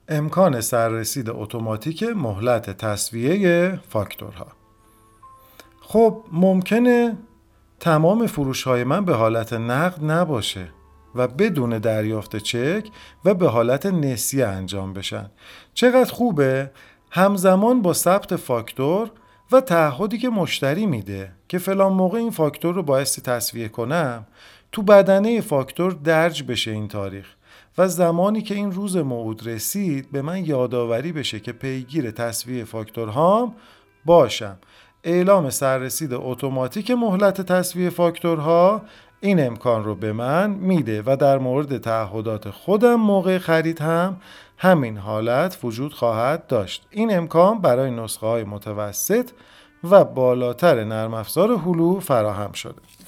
امکان سررسید اتوماتیک مهلت تسویه فاکتورها. خب ممکنه تمام فروش‌های من به حالت نقد نباشه و بدون دریافت چک و به حالت نسیه انجام بشن. چقدر خوبه همزمان با ثبت فاکتور و تعهدی که مشتری میده که فلان موقع این فاکتور رو بایستی تسویه کنم، تو بدنه فاکتور درج بشه این تاریخ و زمانی که این روز موعود رسید به من یادآوری بشه که پیگیر تسویه فاکتورهام باشم. اعلام سررسید اتوماتیک مهلت تسویه فاکتورها این امکان رو به من میده و در مورد تعهدات خودم موقع خرید هم همین حالت وجود خواهد داشت. این امکان برای نسخه های متوسط و بالاتر نرم افزار هلو فراهم شده.